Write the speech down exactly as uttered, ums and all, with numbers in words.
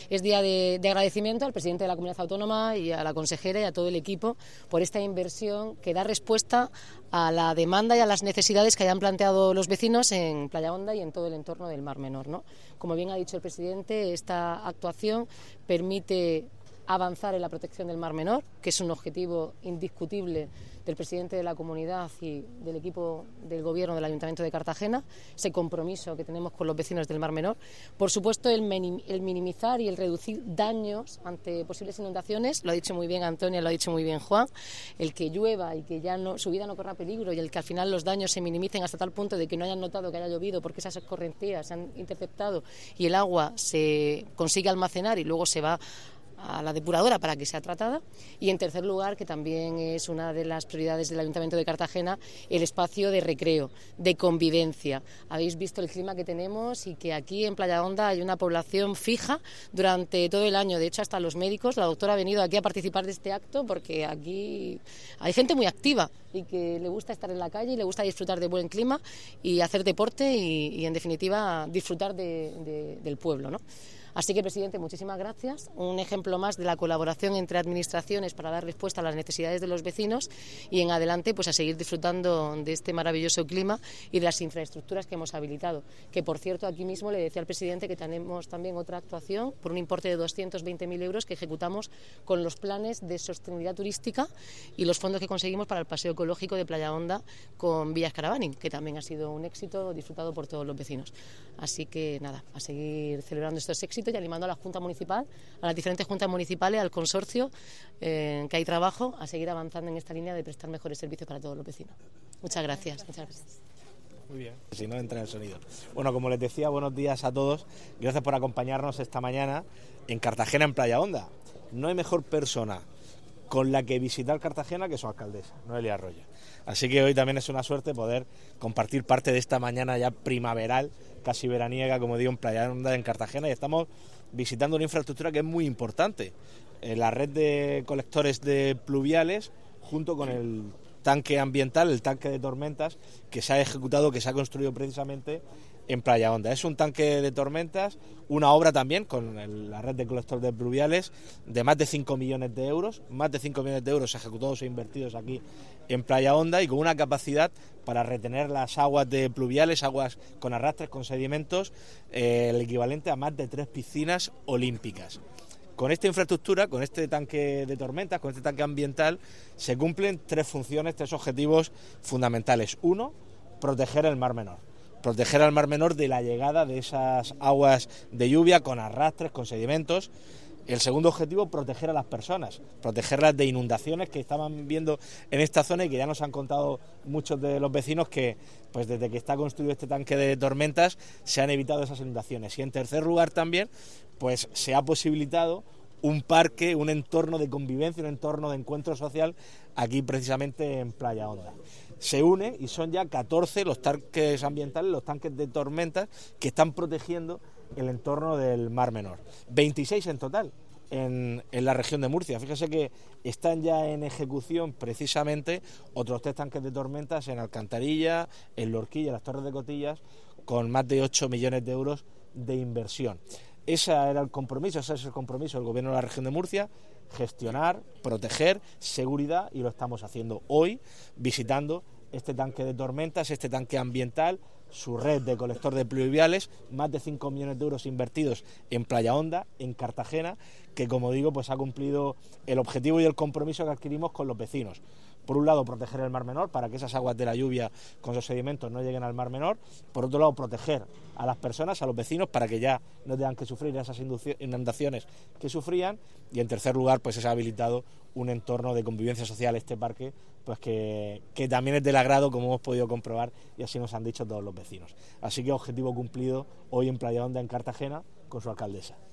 Es día de, de agradecimiento al presidente de la Comunidad Autónoma y a la consejera y a todo el equipo por esta inversión que da respuesta a la demanda y a las necesidades que hayan planteado los vecinos en Playa Honda y en todo el entorno del Mar Menor, ¿no? Como bien ha dicho el presidente, esta actuación permite avanzar en la protección del Mar Menor, que es un objetivo indiscutible del presidente de la comunidad y del equipo del gobierno del Ayuntamiento de Cartagena, ese compromiso que tenemos con los vecinos del Mar Menor. Por supuesto, el, el minimizar y el reducir daños ante posibles inundaciones, lo ha dicho muy bien Antonia, lo ha dicho muy bien Juan, el que llueva y que ya no, su vida no corra peligro y el que al final los daños se minimicen hasta tal punto de que no hayan notado que haya llovido porque esas escorrentías se han interceptado y el agua se consigue almacenar y luego se va a la depuradora para que sea tratada. Y en tercer lugar, que también es una de las prioridades del Ayuntamiento de Cartagena, el espacio de recreo, de convivencia. Habéis visto el clima que tenemos y que aquí en Playa Honda hay una población fija durante todo el año. De hecho, hasta los médicos, la doctora ha venido aquí a participar de este acto porque aquí hay gente muy activa y que le gusta estar en la calle y le gusta disfrutar de buen clima y hacer deporte y, y en definitiva, disfrutar de, de, del pueblo, ¿no? Así que, presidente, muchísimas gracias. Un ejemplo más de la colaboración entre administraciones para dar respuesta a las necesidades de los vecinos y en adelante pues a seguir disfrutando de este maravilloso clima y de las infraestructuras que hemos habilitado. Que, por cierto, aquí mismo le decía al presidente que tenemos también otra actuación por un importe de doscientos veinte mil euros que ejecutamos con los planes de sostenibilidad turística y los fondos que conseguimos para el paseo ecológico de Playa Honda con Villas Caravaning, que también ha sido un éxito disfrutado por todos los vecinos. Así que, nada, a seguir celebrando estos éxitos y animando a la Junta Municipal, a las diferentes juntas municipales, al consorcio, eh, que hay trabajo, a seguir avanzando en esta línea de prestar mejores servicios para todos los vecinos. Muchas gracias. Muchas gracias. Muy bien, si no entra el sonido. Bueno, como les decía, buenos días a todos. Gracias por acompañarnos esta mañana en Cartagena, en Playa Honda. No hay mejor persona con la que visitar Cartagena que su alcaldesa, Noelia Arroyo. Así que hoy también es una suerte poder compartir parte de esta mañana ya primaveral, casi veraniega, como digo, en Playa Honda, en Cartagena, y estamos visitando una infraestructura que es muy importante, la red de colectores de pluviales junto con el tanque ambiental, el tanque de tormentas que se ha ejecutado, que se ha construido precisamente en Playa Honda. Es un tanque de tormentas, una obra también con el, la red de colectores de pluviales de más de cinco millones de euros, más de cinco millones de euros ejecutados e invertidos aquí en Playa Honda y con una capacidad para retener las aguas de pluviales, aguas con arrastres, con sedimentos, eh, el equivalente a más de tres piscinas olímpicas. Con esta infraestructura, con este tanque de tormentas, con este tanque ambiental, se cumplen tres funciones, tres objetivos fundamentales. Uno, proteger el Mar Menor. Proteger al Mar Menor de la llegada de esas aguas de lluvia con arrastres, con sedimentos. El segundo objetivo, proteger a las personas, protegerlas de inundaciones que estaban viendo en esta zona y que ya nos han contado muchos de los vecinos que pues desde que está construido este tanque de tormentas se han evitado esas inundaciones. Y en tercer lugar también, pues se ha posibilitado un parque, un entorno de convivencia, un entorno de encuentro social aquí precisamente en Playa Honda. Se une y son ya catorce los tanques ambientales, los tanques de tormentas que están protegiendo el entorno del Mar Menor. veintiséis en total en, en la región de Murcia. Fíjese que están ya en ejecución precisamente otros tres tanques de tormentas en Alcantarilla, en Lorquilla, en las Torres de Cotillas, con más de ocho millones de euros de inversión. Ese era el compromiso, ese es el compromiso del Gobierno de la región de Murcia, gestionar, proteger, seguridad, y lo estamos haciendo hoy visitando este tanque de tormentas, este tanque ambiental, su red de colector de pluviales, más de cinco millones de euros invertidos en Playa Honda, en Cartagena, que como digo, pues ha cumplido el objetivo y el compromiso que adquirimos con los vecinos. Por un lado, proteger el Mar Menor para que esas aguas de la lluvia con sus sedimentos no lleguen al Mar Menor. Por otro lado, proteger a las personas, a los vecinos, para que ya no tengan que sufrir esas inundaciones que sufrían. Y en tercer lugar, pues se ha habilitado un entorno de convivencia social, este parque, pues que, que también es del agrado, como hemos podido comprobar, y así nos han dicho todos los vecinos. Así que objetivo cumplido hoy en Playa Honda, en Cartagena, con su alcaldesa.